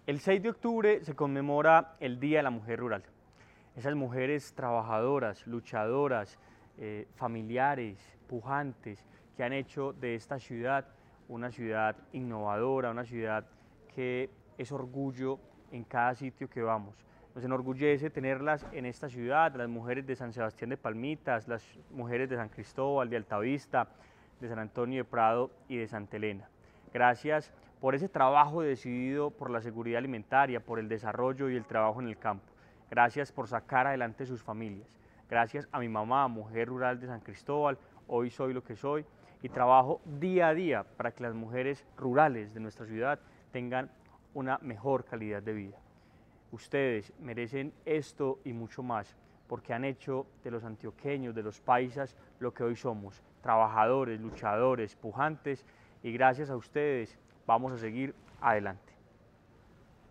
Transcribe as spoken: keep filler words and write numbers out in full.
El seis de octubre se conmemora el Día de la Mujer Rural. Esas mujeres trabajadoras, luchadoras, eh, familiares, pujantes, que han hecho de esta ciudad una ciudad innovadora, una ciudad que es orgullo en cada sitio que vamos. Nos enorgullece tenerlas en esta ciudad, las mujeres de San Sebastián de Palmitas, las mujeres de San Cristóbal, de Altavista, de San Antonio de Prado y de Santa Elena. Gracias por ese trabajo decidido por la seguridad alimentaria, por el desarrollo y el trabajo en el campo. Gracias por sacar adelante sus familias. Gracias a mi mamá, mujer rural de San Cristóbal, hoy soy lo que soy y trabajo día a día para que las mujeres rurales de nuestra ciudad tengan una mejor calidad de vida. Ustedes merecen esto y mucho más, porque han hecho de los antioqueños, de los paisas, lo que hoy somos, trabajadores, luchadores, pujantes, y gracias a ustedes vamos a seguir adelante.